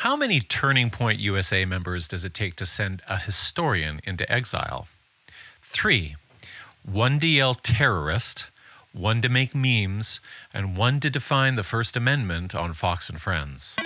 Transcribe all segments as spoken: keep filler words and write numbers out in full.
How many Turning Point U S A members does it take to send a historian into exile? Three. One to yell terrorist, one to make memes, and one to define the First Amendment on Fox and Friends.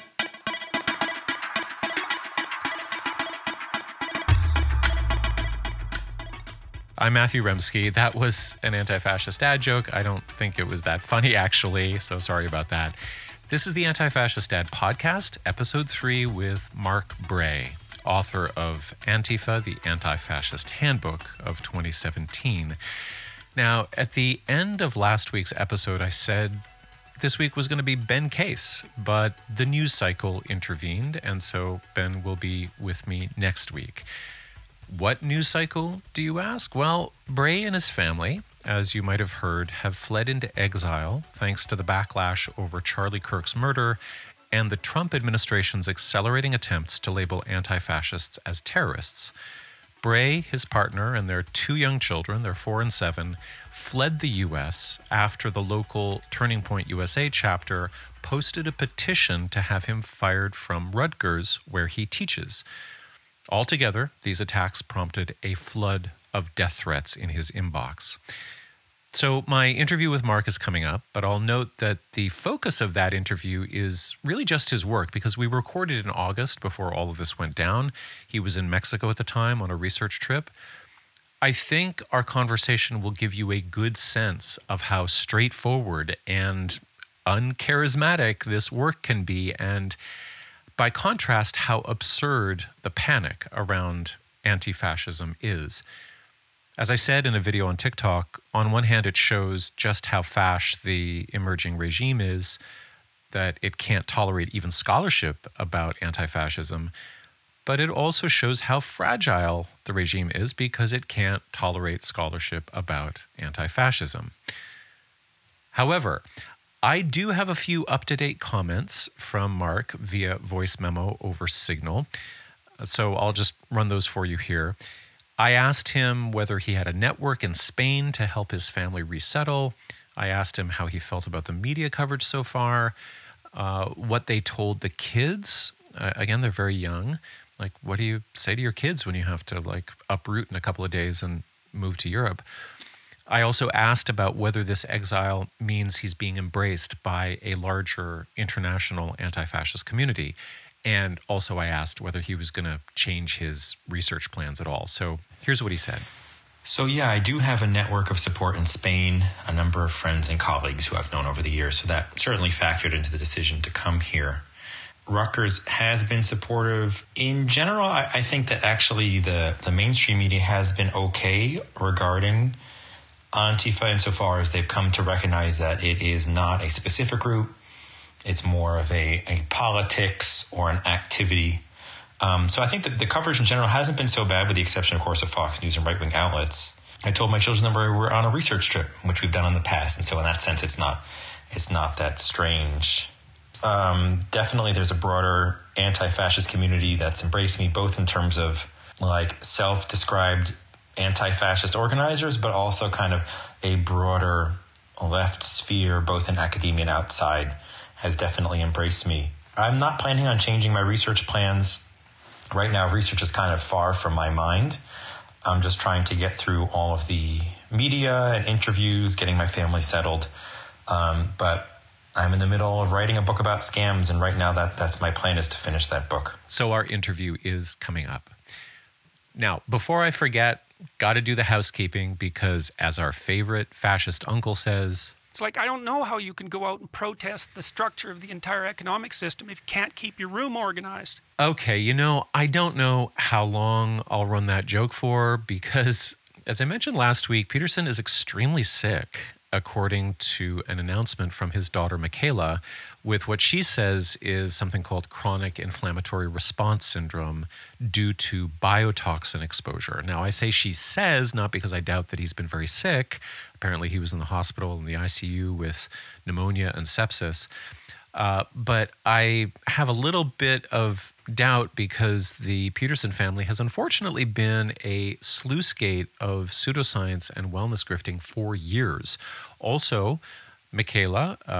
I'm Matthew Remski. That was an anti-fascist dad joke. I don't think it was that funny, actually, so sorry about that. This is the Anti-Fascist Dad Podcast, Episode three with Mark Bray, author of Antifa, the Anti-Fascist Handbook of twenty seventeen. Now, at the end of last week's episode, I said this week was going to be Ben Case, but the news cycle intervened, and so Ben will be with me next week. What news cycle, do you ask? Well, Bray and his family, as you might have heard, have fled into exile thanks to the backlash over Charlie Kirk's murder and the Trump administration's accelerating attempts to label anti-fascists as terrorists. Bray, his partner, and their two young children, they're four and seven, fled the U S after the local Turning Point U S A chapter posted a petition to have him fired from Rutgers, where he teaches. Altogether, these attacks prompted a flood of death threats in his inbox. So my interview with Mark is coming up, but I'll note that the focus of that interview is really just his work, because we recorded in August before all of this went down. He was in Mexico at the time on a research trip. I think our conversation will give you a good sense of how straightforward and uncharismatic this work can be, and by contrast, how absurd the panic around anti-fascism is. As I said in a video on TikTok, on one hand, it shows just how fash the emerging regime is, that it can't tolerate even scholarship about anti-fascism, but it also shows how fragile the regime is because it can't tolerate scholarship about anti-fascism. However, I do have a few up-to-date comments from Mark via voice memo over Signal, so I'll just run those for you here. I asked him whether he had a network in Spain to help his family resettle. I asked him how he felt about the media coverage so far, uh, what they told the kids. Uh, again, they're very young. Like, what do you say to your kids when you have to, like, uproot in a couple of days and move to Europe? I also asked about whether this exile means he's being embraced by a larger international anti-fascist community. And also I asked whether he was going to change his research plans at all. So here's what he said. So yeah, I do have a network of support in Spain, a number of friends and colleagues who I've known over the years. So that certainly factored into the decision to come here. Rutgers has been supportive. In general, I, I think that actually the, the mainstream media has been okay regarding Antifa insofar as they've come to recognize that it is not a specific group. It's more of a, a politics or an activity. Um, so I think that the coverage in general hasn't been so bad, with the exception, of course, of Fox News and right-wing outlets. I told my children that we're on a research trip, which we've done in the past. And so in that sense, it's not it's not that strange. Um, definitely there's a broader anti-fascist community that's embraced me, both in terms of like self-described anti-fascist organizers, but also kind of a broader left sphere, both in academia and outside, has definitely embraced me. I'm not planning on changing my research plans. Right now, research is kind of far from my mind. I'm just trying to get through all of the media and interviews, getting my family settled. Um, but I'm in the middle of writing a book about scams, and right now that that's my plan, is to finish that book. So our interview is coming up. Now, before I forget, got to do the housekeeping, because as our favorite fascist uncle says, it's like, I don't know how you can go out and protest the structure of the entire economic system if you can't keep your room organized. Okay, you know, I don't know how long I'll run that joke for, because as I mentioned last week, Peterson is extremely sick, according to an announcement from his daughter, Michaela, with what she says is something called chronic inflammatory response syndrome due to biotoxin exposure. Now, I say she says, not because I doubt that he's been very sick. Apparently, he was in the hospital in the I C U with pneumonia and sepsis. Uh, but I have a little bit of doubt because the Peterson family has unfortunately been a sluice gate of pseudoscience and wellness grifting for years. Also, Michaela, uh,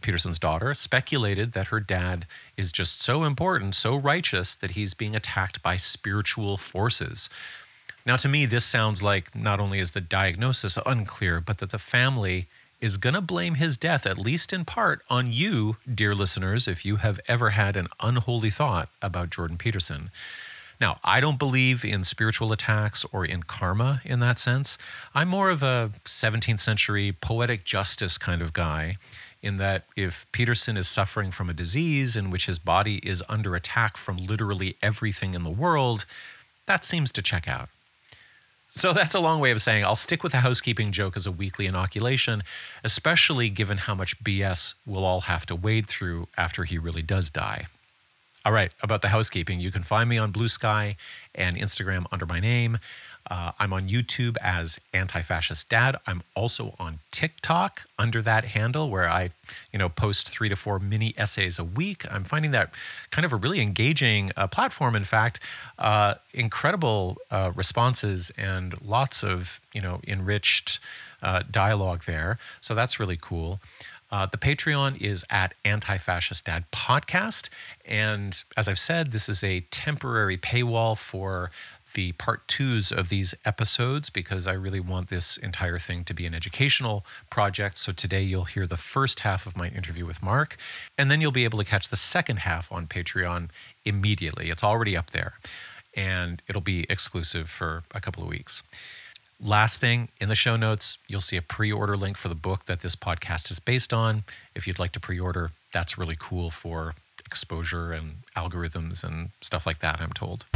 Peterson's daughter, speculated that her dad is just so important, so righteous, that he's being attacked by spiritual forces. Now, to me, this sounds like not only is the diagnosis unclear, but that the family is going to blame his death, at least in part, on you, dear listeners, if you have ever had an unholy thought about Jordan Peterson. Now, I don't believe in spiritual attacks or in karma in that sense. I'm more of a seventeenth century poetic justice kind of guy, in that if Peterson is suffering from a disease in which his body is under attack from literally everything in the world, that seems to check out. So that's a long way of saying I'll stick with the housekeeping joke as a weekly inoculation, especially given how much B S we'll all have to wade through after he really does die. All right, about the housekeeping, you can find me on Blue Sky and Instagram under my name. Uh, I'm on YouTube as Anti-Fascist Dad. I'm also on TikTok under that handle, where I, you know, post three to four mini essays a week. I'm finding that kind of a really engaging uh, platform. In fact, uh, incredible uh, responses and lots of, you know, enriched uh, dialogue there. So that's really cool. Uh, the Patreon is at Anti-Fascist Dad Podcast. And as I've said, this is a temporary paywall for the part twos of these episodes, because I really want this entire thing to be an educational project. So today you'll hear the first half of my interview with Mark, and then you'll be able to catch the second half on Patreon immediately. It's already up there, and it'll be exclusive for a couple of weeks. Last thing, in the show notes, you'll see a pre-order link for the book that this podcast is based on. If you'd like to pre-order, that's really cool for exposure and algorithms and stuff like that, I'm told.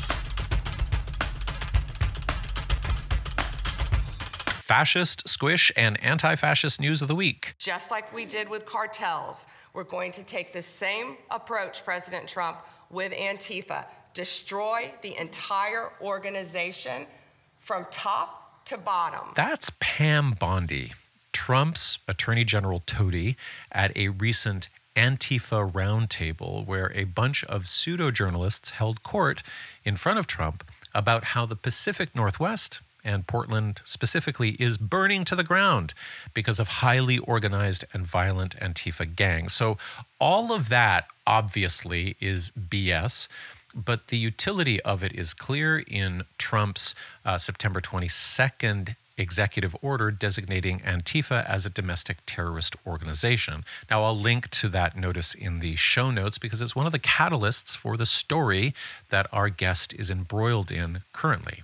Fascist, squish, and anti-fascist news of the week. Just like we did with cartels, we're going to take the same approach, President Trump, with Antifa. Destroy the entire organization from top to bottom. That's Pam Bondi, Trump's Attorney General toady, at a recent Antifa roundtable where a bunch of pseudo-journalists held court in front of Trump about how the Pacific Northwest, and Portland specifically, is burning to the ground because of highly organized and violent Antifa gangs. So all of that obviously is B S, but the utility of it is clear in Trump's uh, September twenty-second executive order designating Antifa as a domestic terrorist organization. Now, I'll link to that notice in the show notes because it's one of the catalysts for the story that our guest is embroiled in currently.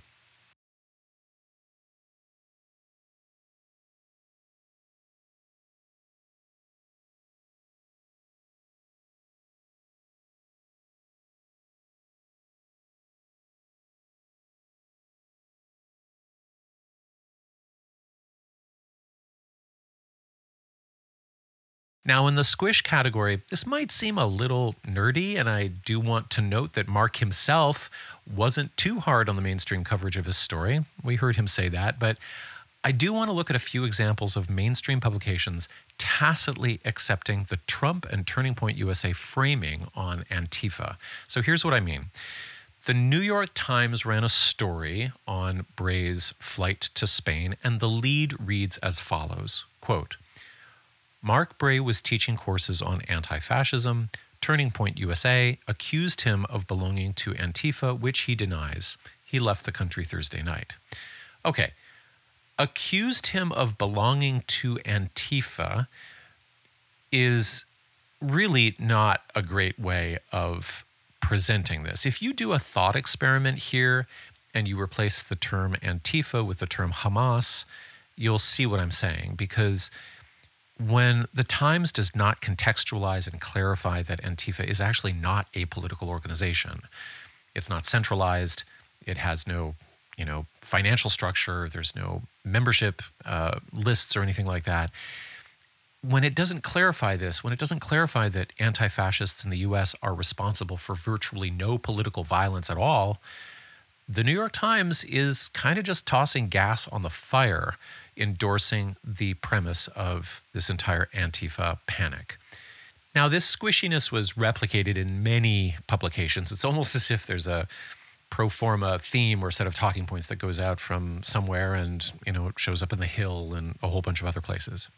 Now, in the squish category, this might seem a little nerdy, and I do want to note that Mark himself wasn't too hard on the mainstream coverage of his story. We heard him say that, but I do want to look at a few examples of mainstream publications tacitly accepting the Trump and Turning Point U S A framing on Antifa. So here's what I mean. The New York Times ran a story on Bray's flight to Spain, and the lead reads as follows, quote, Mark Bray was teaching courses on anti-fascism. Turning Point U S A accused him of belonging to Antifa, which he denies. He left the country Thursday night. Okay, accused him of belonging to Antifa is really not a great way of presenting this. If you do a thought experiment here and you replace the term Antifa with the term Hamas, you'll see what I'm saying, because when the Times does not contextualize and clarify that Antifa is actually not a political organization, it's not centralized, it has no, you know, financial structure, there's no membership uh, lists or anything like that. When it doesn't clarify this, when it doesn't clarify that anti-fascists in the U S are responsible for virtually no political violence at all, the New York Times is kind of just tossing gas on the fire, endorsing the premise of this entire Antifa panic. Now, this squishiness was replicated in many publications. It's almost as if there's a pro forma theme or set of talking points that goes out from somewhere and, you know, it shows up in The Hill and a whole bunch of other places.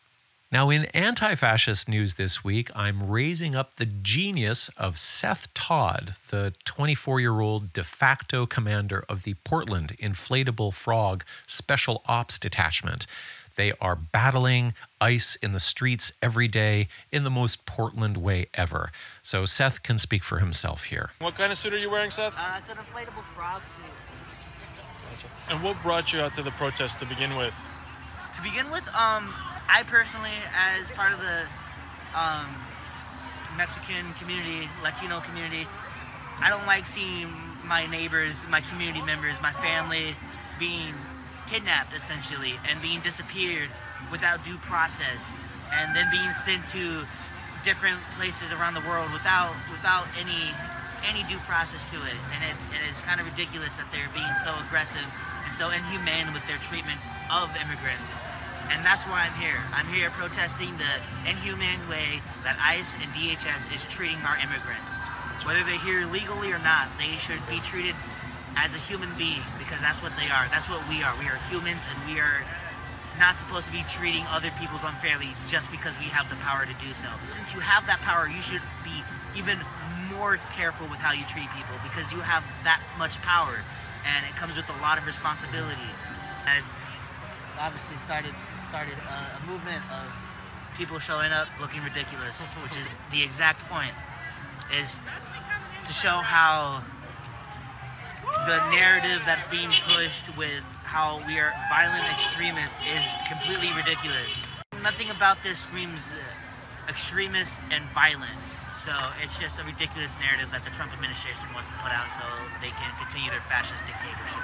Now, in anti-fascist news this week, I'm raising up the genius of Seth Todd, the twenty-four-year-old de facto commander of the Portland Inflatable Frog Special Ops Detachment. They are battling ICE in the streets every day in the most Portland way ever. So Seth can speak for himself here. What kind of suit are you wearing, Seth? Uh, it's an inflatable frog suit. And what brought you out to the protest to begin with? To begin with, um, I personally, as part of the um, Mexican community, Latino community, I don't like seeing my neighbors, my community members, my family being kidnapped, essentially, and being disappeared without due process, and then being sent to different places around the world without without any any due process to it. And it's, and it's kind of ridiculous that they're being so aggressive and so inhumane with their treatment of immigrants. And that's why I'm here. I'm here protesting the inhumane way that ICE and D H S is treating our immigrants. Whether they're here legally or not, they should be treated as a human being, because that's what they are. That's what we are. We are humans, and we are not supposed to be treating other people unfairly just because we have the power to do so. Since you have that power, you should be even more careful with how you treat people, because you have that much power, and it comes with a lot of responsibility. And obviously started started a, a movement of people showing up looking ridiculous, which is the exact point, is to show how the narrative that's being pushed with how we are violent extremists is completely ridiculous. Nothing about this screams uh, extremist and violent, so it's just a ridiculous narrative that the Trump administration wants to put out so they can continue their fascist dictatorship.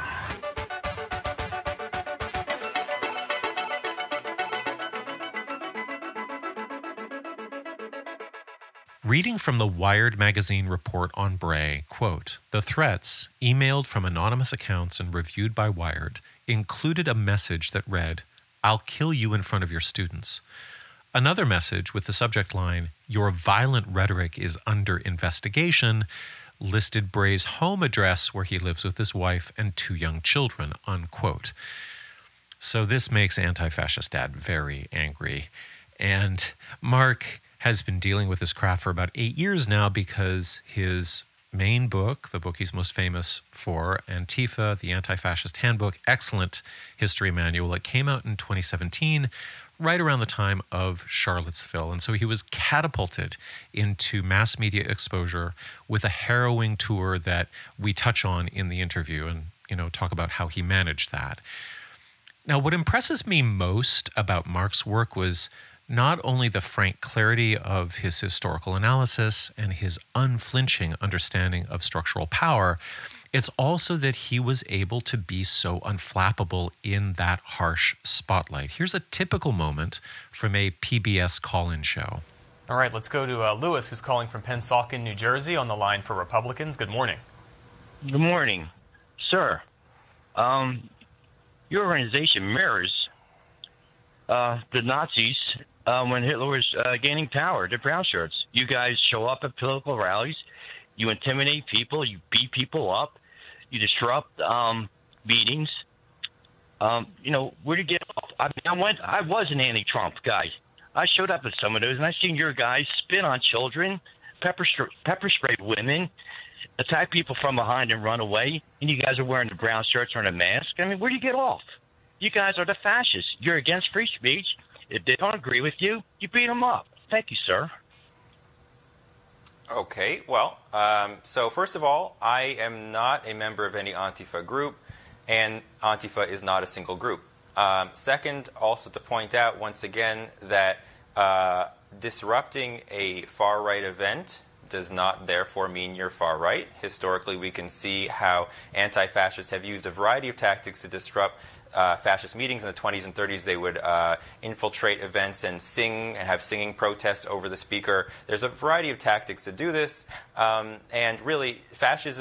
Reading from the Wired magazine report on Bray, quote, "The threats, emailed from anonymous accounts and reviewed by Wired, included a message that read, 'I'll kill you in front of your students.' Another message with the subject line, 'Your violent rhetoric is under investigation,' listed Bray's home address where he lives with his wife and two young children," unquote. So this makes Anti-Fascist Dad very angry. And Mark has been dealing with this crap for about eight years now because his main book, the book he's most famous for, Antifa, the Anti-Fascist Handbook, excellent history manual, it came out in twenty seventeen, right around the time of Charlottesville. And so he was catapulted into mass media exposure with a harrowing tour that we touch on in the interview and, you know, talk about how he managed that. Now, what impresses me most about Mark's work was not only the frank clarity of his historical analysis and his unflinching understanding of structural power, it's also that he was able to be so unflappable in that harsh spotlight. Here's a typical moment from a P B S call-in show. All right, let's go to uh, Lewis, who's calling from Pennsauken, New Jersey, on the line for Republicans. Good morning. Good morning, sir. Um, your organization mirrors uh, the Nazis uh, when Hitler was uh, gaining power, the brown shirts. You guys show up at political rallies, you intimidate people, you beat people up, you disrupt um, meetings. Um, you know, where to get off? I mean, I went. I was an anti-Trump guy. I showed up at some of those, and I seen your guys spit on children, pepper pepper spray women, attack people from behind and run away. And you guys are wearing the brown shirts or the mask. I mean, where do you get off? You guys are the fascists. You're against free speech. If they don't agree with you, you beat them up. Thank you, sir. Okay, well, um, so first of all, I am not a member of any Antifa group, and Antifa is not a single group. Um, second, also to point out once again that uh, disrupting a far-right event does not therefore mean you're far-right. Historically, we can see how anti-fascists have used a variety of tactics to disrupt Uh, fascist meetings. In the twenties and thirties, they would uh, infiltrate events and sing and have singing protests over the speaker. There's a variety of tactics to do this, um, and really, fascism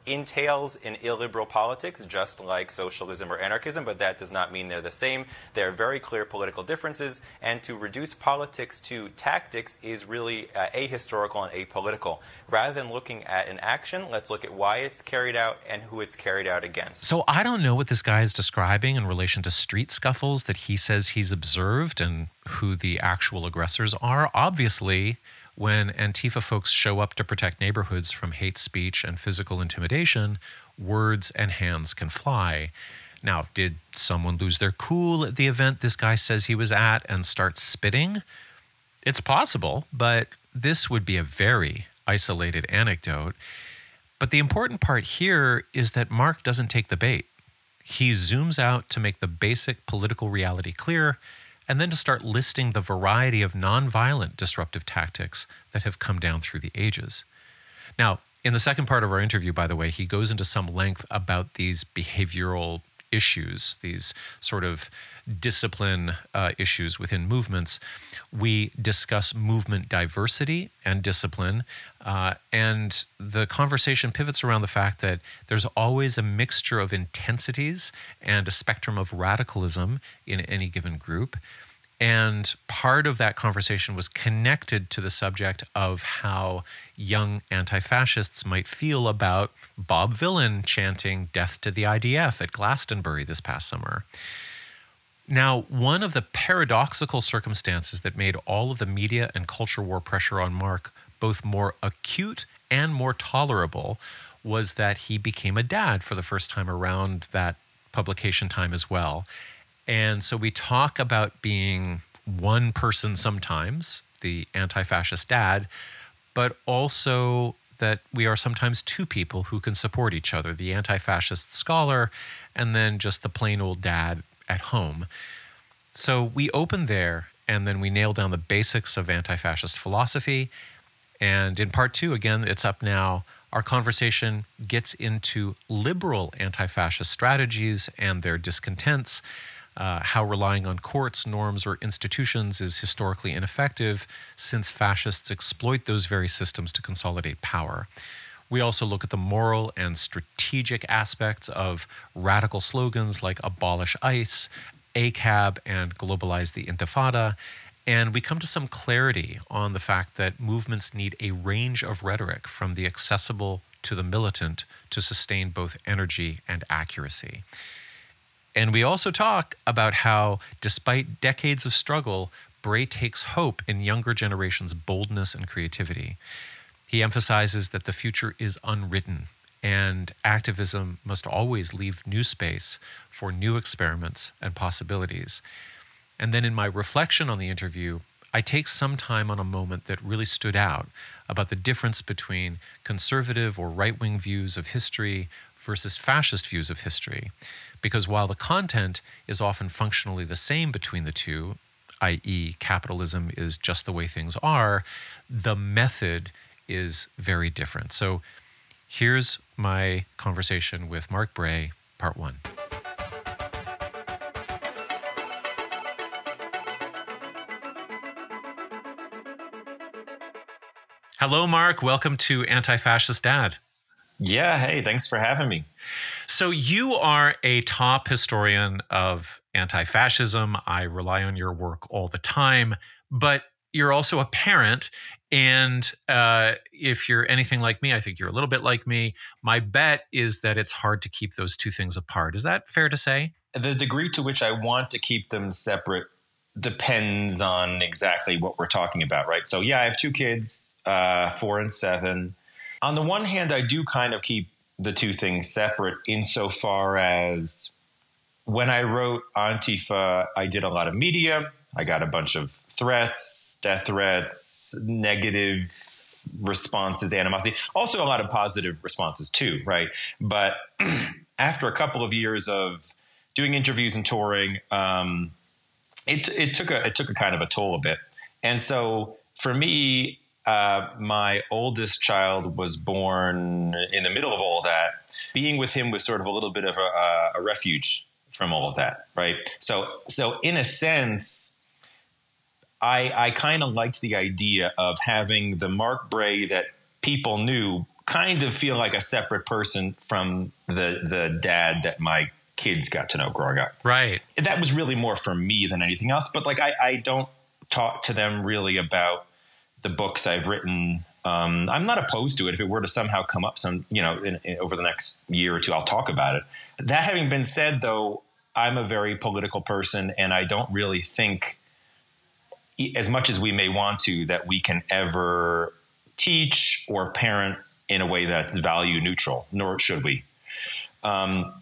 entails in illiberal politics, just like socialism or anarchism, but that does not mean they're the same. There are very clear political differences, and to reduce politics to tactics is really uh, ahistorical and apolitical. Rather than looking at an action, let's look at why it's carried out and who it's carried out against. So I don't know what this guy is describing in relation to street scuffles that he says he's observed and who the actual aggressors are. Obviously, when Antifa folks show up to protect neighborhoods from hate speech and physical intimidation, words and hands can fly. Now, did someone lose their cool at the event this guy says he was at and start spitting? It's possible, but this would be a very isolated anecdote. But the important part here is that Mark doesn't take the bait. He zooms out to make the basic political reality clear, and then to start listing the variety of nonviolent disruptive tactics that have come down through the ages. Now, in the second part of our interview, by the way, he goes into some length about these behavioral issues, these sort of discipline uh, issues within movements. We discuss movement diversity and discipline, uh, and the conversation pivots around the fact that there's always a mixture of intensities and a spectrum of radicalism in any given group. And part of that conversation was connected to the subject of how young anti-fascists might feel about Bob Vylan chanting "Death to the I D F" at Glastonbury this past summer. Now, one of the paradoxical circumstances that made all of the media and culture war pressure on Mark both more acute and more tolerable was that he became a dad for the first time around that publication time as well. And so we talk about being one person sometimes, the anti-fascist dad, but also that we are sometimes two people who can support each other, the anti-fascist scholar and then just the plain old dad at home. So we open there, and then we nail down the basics of anti-fascist philosophy. And in part two, again, it's up now, our conversation gets into liberal anti-fascist strategies and their discontents, uh, how relying on courts, norms, or institutions is historically ineffective since fascists exploit those very systems to consolidate power. We also look at the moral and strategic aspects of radical slogans like abolish ICE, A C A B, and globalize the Intifada. And we come to some clarity on the fact that movements need a range of rhetoric from the accessible to the militant to sustain both energy and accuracy. And we also talk about how, despite decades of struggle, Bray takes hope in younger generations' boldness and creativity. He emphasizes that the future is unwritten, and activism must always leave new space for new experiments and possibilities. And then in my reflection on the interview, I take some time on a moment that really stood out about the difference between conservative or right-wing views of history versus fascist views of history. Because while the content is often functionally the same between the two, that is capitalism is just the way things are, the method is very different. So here's my conversation with Mark Bray, part one. Hello, Mark. Welcome to Anti-Fascist Dad. Yeah, hey, thanks for having me. So you are a top historian of anti-fascism. I rely on your work all the time, but you're also a parent. And uh, if you're anything like me, I think you're a little bit like me. My bet is that it's hard to keep those two things apart. Is that fair to say? The degree to which I want to keep them separate depends on exactly what we're talking about, right? So yeah, I have two kids, uh, four and seven. On the one hand, I do kind of keep the two things separate insofar as when I wrote Antifa, I did a lot of media. I got a bunch of threats, death threats, negative responses, animosity, also a lot of positive responses too, right? But after a couple of years of doing interviews and touring, um, it, it took a it took a kind of a toll a bit. And so for me, uh, my oldest child was born in the middle of all that. Being with him was sort of a little bit of a, a refuge from all of that, right? So so in a sense, I, I kind of liked the idea of having the Mark Bray that people knew kind of feel like a separate person from the the dad that my kids got to know growing up. Right. That was really more for me than anything else. But like, I, I don't talk to them really about the books I've written. Um, I'm not opposed to it. If it were to somehow come up some, you know, in, in, over the next year or two, I'll talk about it. That having been said, though, I'm a very political person, and I don't really think, as much as we may want to, that we can ever teach or parent in a way that's value neutral, nor should we. Um,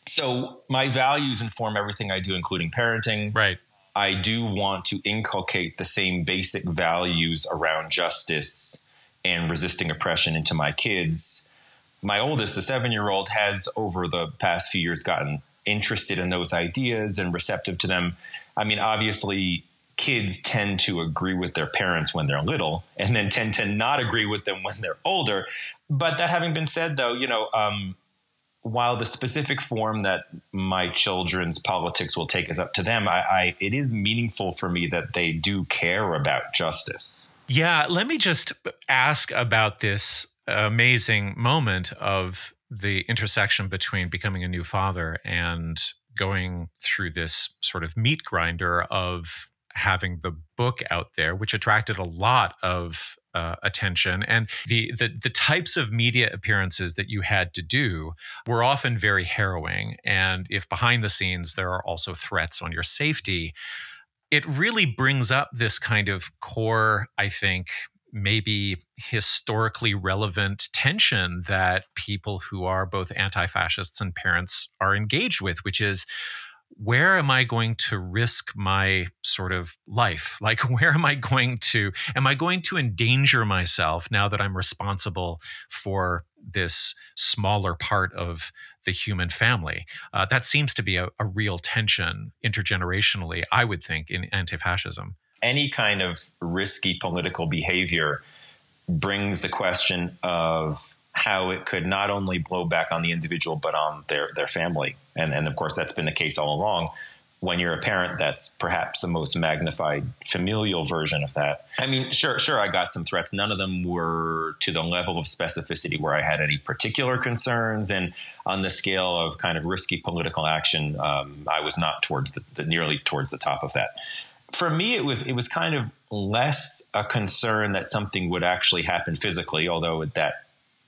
so my values inform everything I do, including parenting. Right. I do want to inculcate the same basic values around justice and resisting oppression into my kids. My oldest, the seven-year-old, has over the past few years gotten interested in those ideas and receptive to them. I mean, obviously, kids tend to agree with their parents when they're little and then tend to not agree with them when they're older. But that having been said, though, you know, um, while the specific form that my children's politics will take is up to them, I, I it is meaningful for me that they do care about justice. Yeah, let me just ask about this amazing moment of the intersection between becoming a new father and going through this sort of meat grinder of having the book out there, which attracted a lot of uh, attention. And the, the the types of media appearances that you had to do were often very harrowing. And if behind the scenes there are also threats on your safety, it really brings up this kind of core, I think, maybe historically relevant tension that people who are both anti-fascists and parents are engaged with, which is, where am I going to risk my sort of life? Like, where am I going to, am I going to endanger myself now that I'm responsible for this smaller part of the human family? Uh, that seems to be a, a real tension intergenerationally, I would think, in anti-fascism. Any kind of risky political behavior brings the question of how it could not only blow back on the individual, but on their, their family. And, and of course, that's been the case all along. When you're a parent, that's perhaps the most magnified familial version of that. I mean, sure, sure, I got some threats. None of them were to the level of specificity where I had any particular concerns. And on the scale of kind of risky political action, um, I was not towards the, the nearly towards the top of that. For me, it was it was kind of less a concern that something would actually happen physically, although that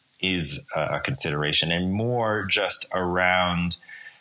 is a consideration, and more just around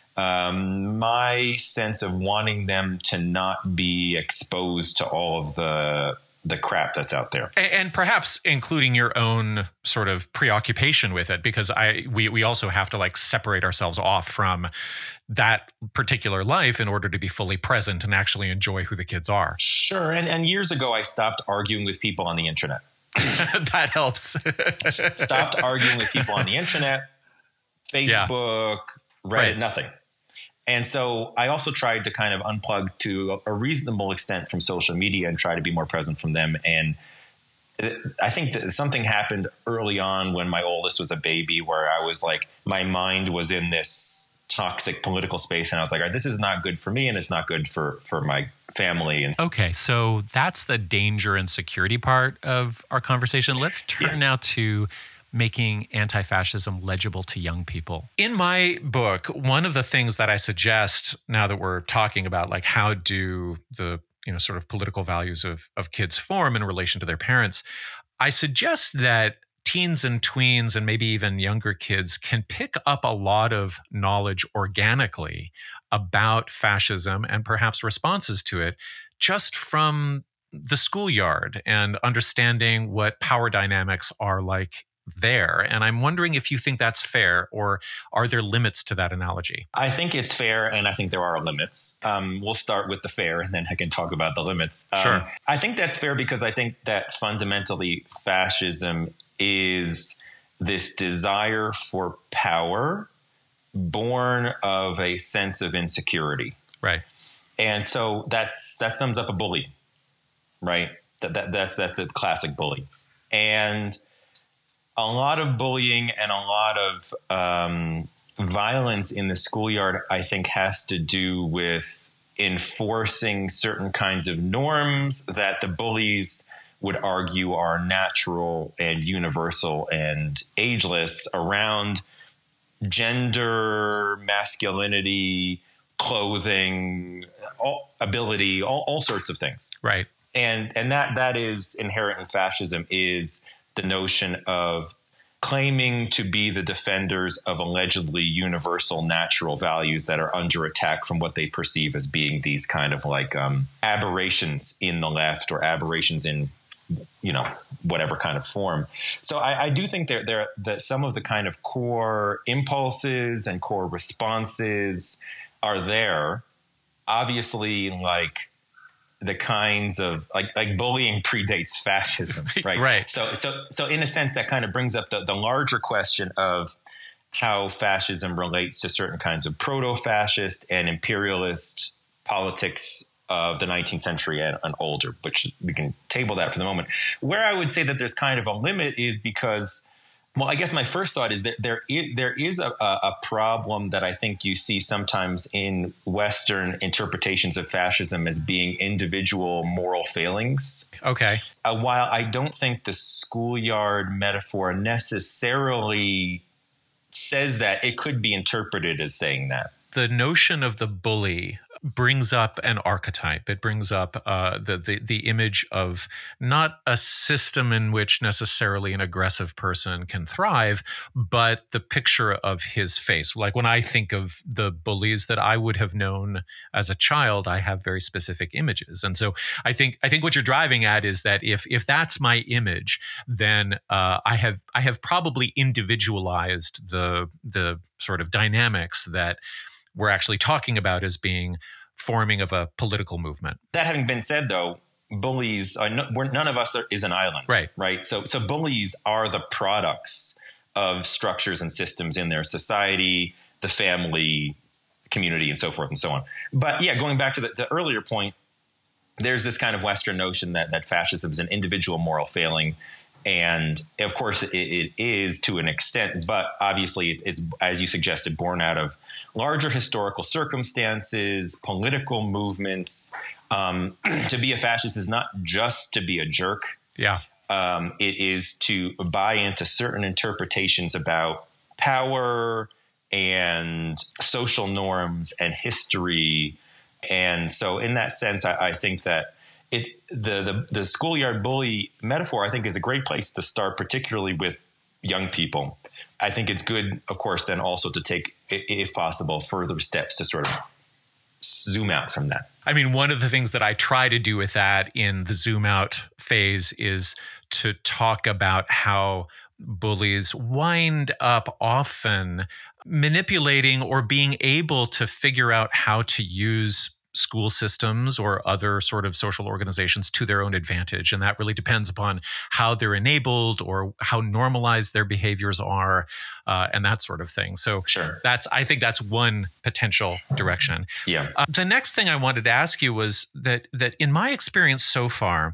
um, my sense of wanting them to not be exposed to all of the the crap that's out there. And, and perhaps including your own sort of preoccupation with it, because I we we also have to like separate ourselves off from that particular life in order to be fully present and actually enjoy who the kids are. Sure. And, and years ago, I stopped arguing with people on the internet. That helps. Stopped arguing with people on the internet, Facebook, yeah. Reddit, right. Nothing. And so I also tried to kind of unplug to a reasonable extent from social media and try to be more present from them. And it, I think that something happened early on when my oldest was a baby where I was like, my mind was in this toxic political space. And I was like, all right, this is not good for me and it's not good for, for my family. And okay, so that's the danger and security part of our conversation. Let's turn yeah. now to making anti-fascism legible to young people. In my book, one of the things that I suggest now that we're talking about, like, how do the, you know, sort of political values of, of kids form in relation to their parents, I suggest that teens and tweens and maybe even younger kids can pick up a lot of knowledge organically about fascism and perhaps responses to it just from the schoolyard and understanding what power dynamics are like there. And I'm wondering if you think that's fair, or are there limits to that analogy? I think it's fair, and I think there are limits. Um, we'll start with the fair, and then I can talk about the limits. Um, sure. I think that's fair because I think that fundamentally fascism is this desire for power born of a sense of insecurity. Right. And so that's that sums up a bully, right? That, that that's that's a classic bully. And a lot of bullying and a lot of um, violence in the schoolyard, I think, has to do with enforcing certain kinds of norms that the bullies would argue are natural and universal and ageless around gender, masculinity, clothing, all, ability, all, all sorts of things. Right. And and that that is inherent in fascism, is the notion of claiming to be the defenders of allegedly universal natural values that are under attack from what they perceive as being these kind of like um, aberrations in the left or aberrations in, you know, whatever kind of form. So I, I do think there, there that some of the kind of core impulses and core responses are there. Obviously, like the kinds of like like bullying predates fascism, right? Right. So so so in a sense, that kind of brings up the, the larger question of how fascism relates to certain kinds of proto-fascist and imperialist politics of the nineteenth century and, and older, which we can table that for the moment. Where I would say that there's kind of a limit is because, well, I guess my first thought is that there is, there is a, a problem that I think you see sometimes in Western interpretations of fascism as being individual moral failings. Okay. Uh, while I don't think the schoolyard metaphor necessarily says that, it could be interpreted as saying that. The notion of the bully brings up an archetype. It brings up uh, the, the the image of not a system in which necessarily an aggressive person can thrive, but the picture of his face. Like when I think of the bullies that I would have known as a child, I have very specific images. And so I think I think what you're driving at is that if if that's my image, then uh, I have I have probably individualized the the sort of dynamics that we're actually talking about as being forming of a political movement. That having been said, though, bullies are no, we're, none of us are, is an island, right? Right. So, so bullies are the products of structures and systems in their society, the family, community, and so forth and so on. But yeah, going back to the, the earlier point, there's this kind of Western notion that that fascism is an individual moral failing. And of course, it, it is to an extent, but obviously it is, as you suggested, born out of larger historical circumstances, political movements. Um, to be a fascist is not just to be a jerk. Yeah. Um, it is to buy into certain interpretations about power and social norms and history. And so in that sense, I, I think that It the, the the schoolyard bully metaphor, I think, is a great place to start, particularly with young people. I think it's good, of course, then also to take, if possible, further steps to sort of zoom out from that. I mean, one of the things that I try to do with that in the zoom out phase is to talk about how bullies wind up often manipulating or being able to figure out how to use school systems or other sort of social organizations to their own advantage. And that really depends upon how they're enabled or how normalized their behaviors are, uh, and that sort of thing. So sure. that's, I think that's one potential direction. Yeah. Uh, the next thing I wanted to ask you was that, that in my experience so far,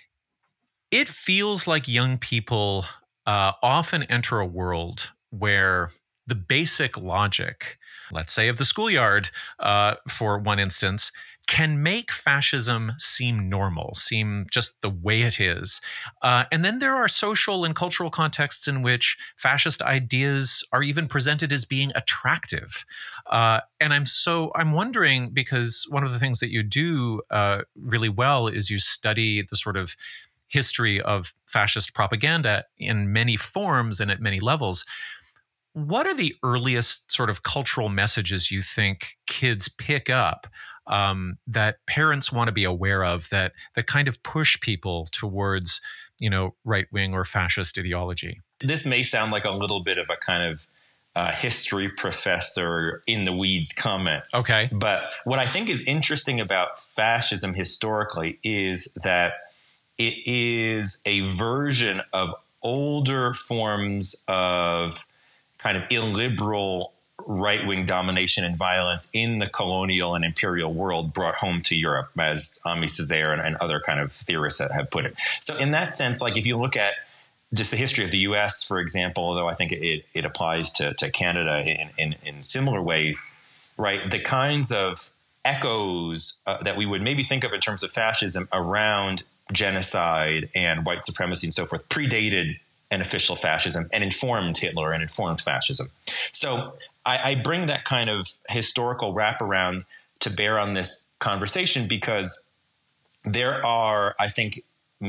it feels like young people uh, often enter a world where the basic logic, let's say of the schoolyard, uh, for one instance, can make fascism seem normal, seem just the way it is. Uh, and then there are social and cultural contexts in which fascist ideas are even presented as being attractive. Uh, and I'm so I'm wondering, because one of the things that you do uh, really well is you study the sort of history of fascist propaganda in many forms and at many levels. What are the earliest sort of cultural messages you think kids pick up um, that parents want to be aware of that that kind of push people towards, you know, right-wing or fascist ideology? This may sound like a little bit of a kind of uh, history professor in the weeds comment. Okay. But what I think is interesting about fascism historically is that it is a version of older forms of kind of illiberal right-wing domination and violence in the colonial and imperial world brought home to Europe, as Ami Césaire and, and other kind of theorists have put it. So in that sense, like if you look at just the history of the U S, for example, although I think it, it applies to, to Canada in, in, in similar ways, right? The kinds of echoes uh, that we would maybe think of in terms of fascism around genocide and white supremacy and so forth predated an official fascism and informed Hitler and informed fascism. So I, I bring that kind of historical wraparound to bear on this conversation because there are, I think,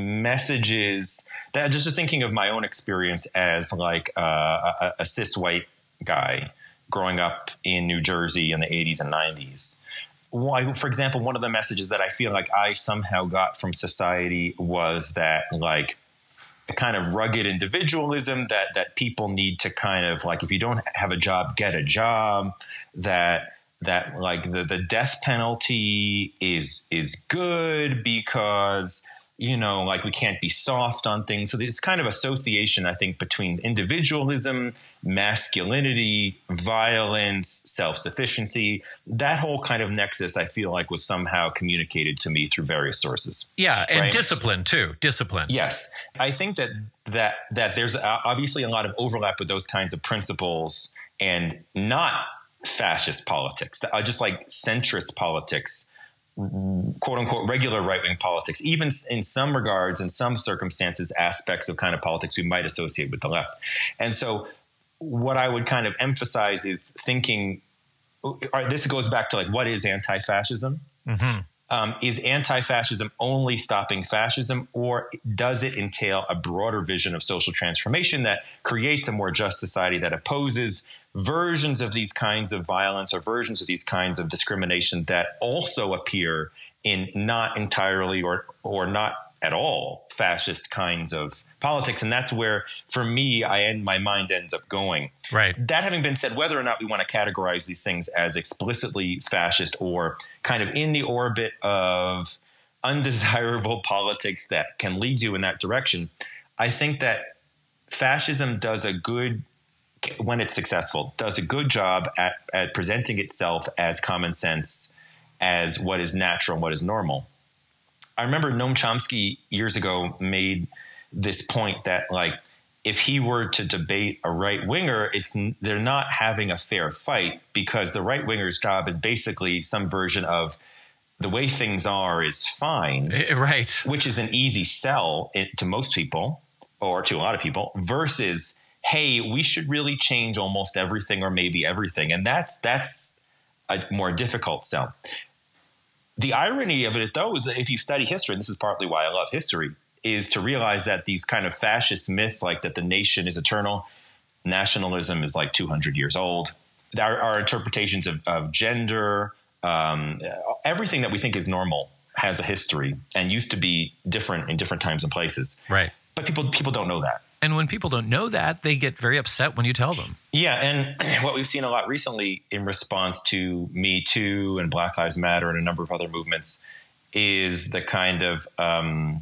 messages that just, just thinking of my own experience as like uh, a, a cis white guy growing up in New Jersey in the eighties and nineties. Why, for example, one of the messages that I feel like I somehow got from society was that like a kind of rugged individualism that that people need to kind of like, if you don't have a job, get a job, that that like the, the death penalty is is good because, you know, like we can't be soft on things. So this kind of association, I think, between individualism, masculinity, violence, self-sufficiency, that whole kind of nexus, I feel like was somehow communicated to me through various sources. Yeah. And right? discipline too. Discipline. Yes. I think that, that, that there's obviously a lot of overlap with those kinds of principles and not fascist politics, just like centrist politics, quote unquote, regular right-wing politics, even in some regards, in some circumstances, aspects of kind of politics we might associate with the left. And so what I would kind of emphasize is thinking, all right, this goes back to like, what is anti-fascism? Mm-hmm. Um, is anti-fascism only stopping fascism, or does it entail a broader vision of social transformation that creates a more just society that opposes versions of these kinds of violence or versions of these kinds of discrimination that also appear in not entirely or or not at all fascist kinds of politics? And that's where, for me, I end my mind ends up going. Right. That having been said, whether or not we want to categorize these things as explicitly fascist or kind of in the orbit of undesirable politics that can lead you in that direction, I think that fascism does a good, when it's successful, does a good job at, at presenting itself as common sense, as what is natural and what is normal. I remember Noam Chomsky years ago made this point that, like, if he were to debate a right winger, it's they're not having a fair fight, because the right winger's job is basically some version of the way things are is fine, right? Which is an easy sell to most people, or to a lot of people, versus, hey, we should really change almost everything or maybe everything. And that's that's a more difficult sell. The irony of it, though, if you study history, and this is partly why I love history, is to realize that these kind of fascist myths, like that the nation is eternal, nationalism is like two hundred years old, our, our interpretations of, of gender, um, everything that we think is normal has a history and used to be different in different times and places. Right. But people people don't know that. And when people don't know that, they get very upset when you tell them. Yeah, and what we've seen a lot recently in response to Me Too and Black Lives Matter and a number of other movements is the kind of um,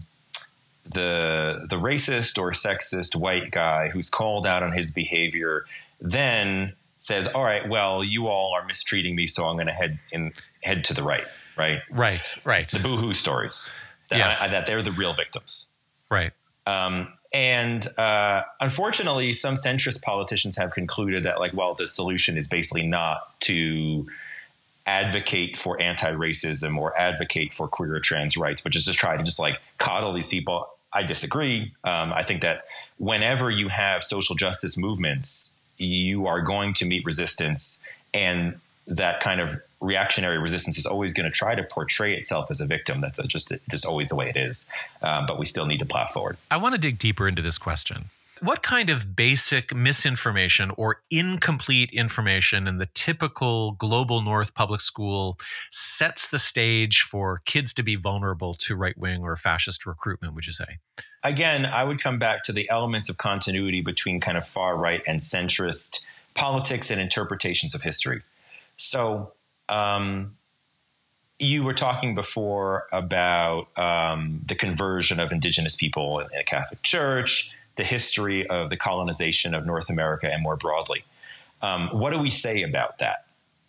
the the racist or sexist white guy who's called out on his behavior then says, all right, well, you all are mistreating me, so I'm going to head in head to the right, right? Right, right. The boohoo stories, that, yes. I, that they're the real victims. Right. Um, and uh, unfortunately, some centrist politicians have concluded that, like, well, the solution is basically not to advocate for anti-racism or advocate for queer or trans rights, but just, just try to just like coddle these people. I disagree. Um, I think that whenever you have social justice movements, you are going to meet resistance, and that kind of reactionary resistance is always going to try to portray itself as a victim. That's just just always the way it is. Um, but we still need to plow forward. I want to dig deeper into this question. What kind of basic misinformation or incomplete information in the typical global North public school sets the stage for kids to be vulnerable to right-wing or fascist recruitment, would you say? Again, I would come back to the elements of continuity between kind of far right and centrist politics and interpretations of history. So um, you were talking before about um, the conversion of indigenous people in the Catholic Church, the history of the colonization of North America, and more broadly. Um, what do we say about that?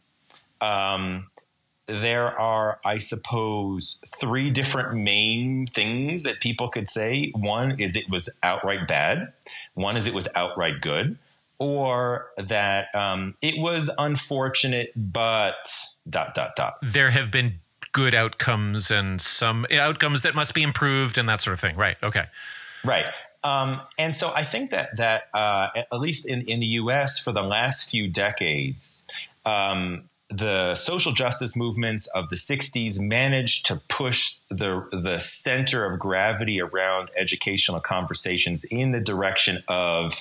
Um, there are, I suppose, three different main things that people could say. One is it was outright bad. One is it was outright good. Or that um, it was unfortunate, but dot, dot, dot. There have been good outcomes and some outcomes that must be improved and that sort of thing. Right. Okay. Right. Um, and so I think that that uh, at least in, in the U S for the last few decades, um, the social justice movements of the sixties managed to push the the center of gravity around educational conversations in the direction of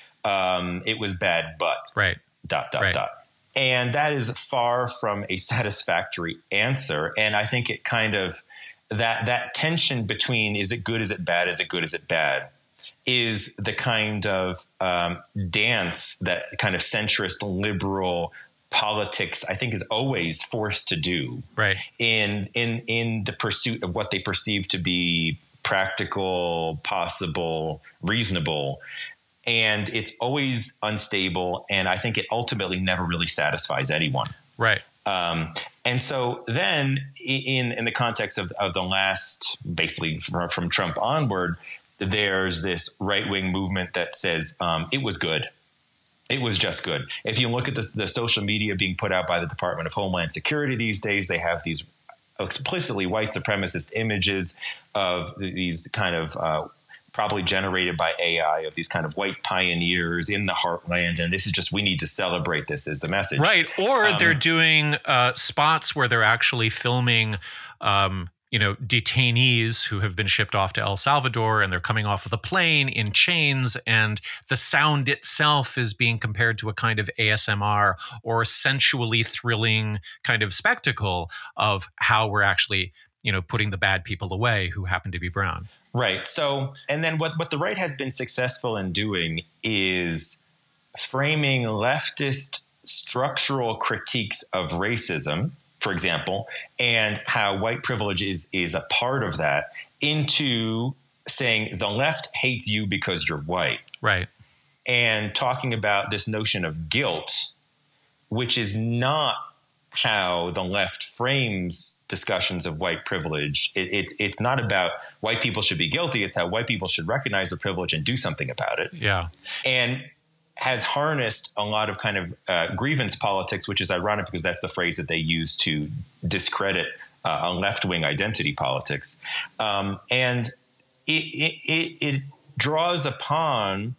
um, it was bad, but right. dot, dot, right. dot. And that is far from a satisfactory answer. And I think it kind of that that tension between is it good, is it bad, is it good, is it bad, is the kind of um, dance that kind of centrist liberal politics, I think, is always forced to do right. in in in the pursuit of what they perceive to be practical, possible, reasonable. And it's always unstable. And I think it ultimately never really satisfies anyone. Right. Um, and so then in in the context of, of the last, basically from, from Trump onward, there's this right-wing movement that says um, it was good. It was just good. If you look at the, the social media being put out by the Department of Homeland Security these days, they have these explicitly white supremacist images of these kind of uh, probably generated by A I of these kind of white pioneers in the heartland. And this is just, we need to celebrate this is the message. Right. Or um, they're doing uh, spots where they're actually filming um you know, detainees who have been shipped off to El Salvador and they're coming off of the plane in chains, and the sound itself is being compared to a kind of A S M R or sensually thrilling kind of spectacle of how we're actually, you know, putting the bad people away who happen to be brown. Right. So, and then what, what the right has been successful in doing is framing leftist structural critiques of racism, for example, and how white privilege is is a part of that, into saying the left hates you because you're white. Right. And talking about this notion of guilt, which is not how the left frames discussions of white privilege. It, it's it's not about white people should be guilty. It's how white people should recognize the privilege and do something about it. Yeah. And has harnessed a lot of kind of uh, grievance politics, which is ironic because that's the phrase that they use to discredit uh, a left-wing identity politics. Um, and it, it, it, it draws upon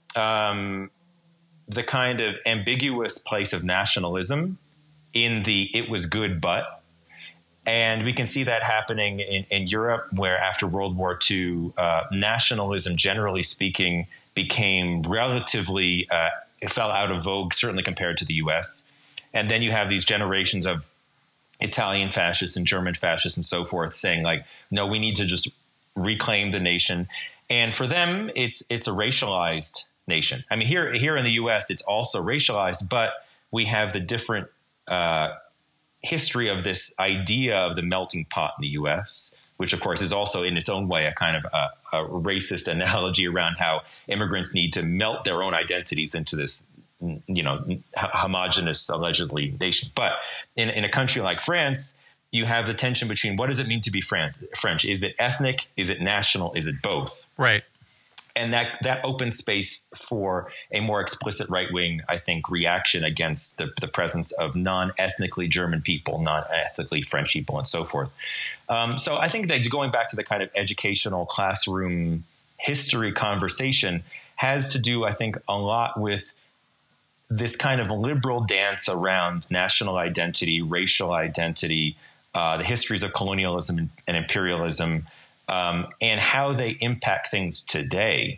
um, the kind of ambiguous place of nationalism in the it was good, but. And we can see that happening in, in Europe, where after World War Two, uh, nationalism, generally speaking, became relatively, uh, it fell out of vogue, certainly compared to the U S. And then you have these generations of Italian fascists and German fascists and so forth saying like, no, we need to just reclaim the nation. And for them, it's it's a racialized nation. I mean, here here in the U S, it's also racialized, but we have the different uh, history of this idea of the melting pot in the U S, which, of course, is also in its own way a kind of a, a racist analogy around how immigrants need to melt their own identities into this, you know, homogenous, allegedly, nation. But in, in a country like France, you have the tension between what does it mean to be France, French? Is it ethnic? Is it national? Is it both? Right. And that, that opens space for a more explicit right-wing, I think, reaction against the, the presence of non-ethnically German people, non-ethnically French people, and so forth. Um, so I think that going back to the kind of educational classroom history conversation has to do, I think, a lot with this kind of liberal dance around national identity, racial identity, uh, the histories of colonialism and, and imperialism, Um, and how they impact things today.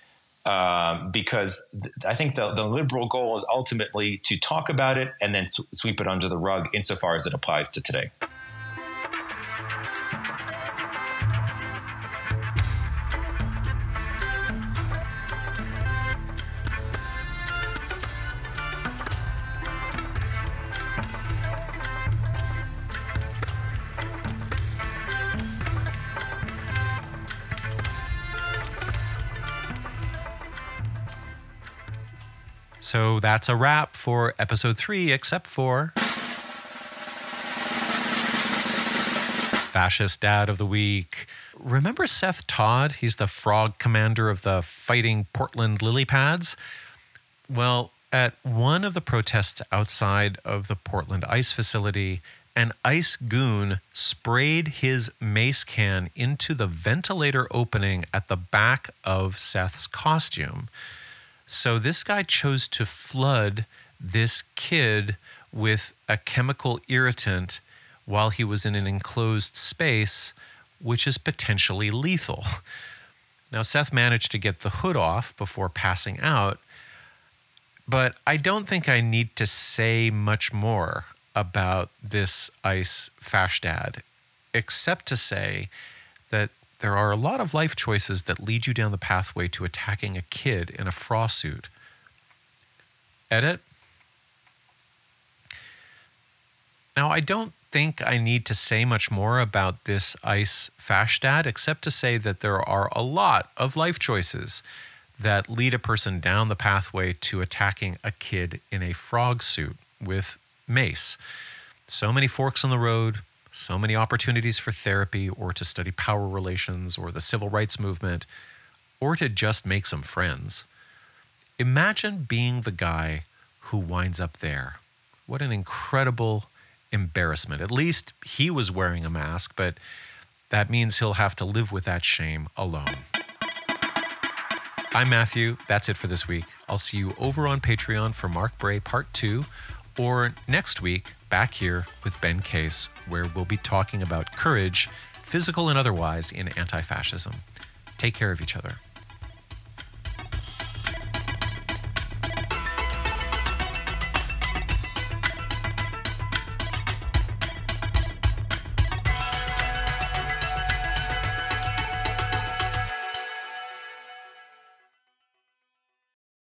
Um, because th- I think the, the liberal goal is ultimately to talk about it and then sw- sweep it under the rug insofar as it applies to today. So that's a wrap for episode three, except for Fascist Dad of the Week. Remember Seth Todd? He's the frog commander of the Fighting Portland Lily Pads. Well, at one of the protests outside of the Portland ice facility, an ICE goon sprayed his mace can into the ventilator opening at the back of Seth's costume. So this guy chose to flood this kid with a chemical irritant while he was in an enclosed space, which is potentially lethal. Now, Seth managed to get the hood off before passing out, but I don't think I need to say much more about this ICE fash dad, except to say that there are a lot of life choices that lead you down the pathway to attacking a kid in a frost suit. Edit? Now, I don't think I need to say much more about this ICE fash dad, except to say that there are a lot of life choices that lead a person down the pathway to attacking a kid in a frog suit with mace. So many forks in the road, so many opportunities for therapy or to study power relations or the civil rights movement or to just make some friends. Imagine being the guy who winds up there. What an incredible embarrassment. At least he was wearing a mask, but that means he'll have to live with that shame alone. I'm Matthew. That's it for this week. I'll see you over on Patreon for Mark Bray Part two, or next week back here with Ben Case, where we'll be talking about courage, physical and otherwise, in anti-fascism. Take care of each other.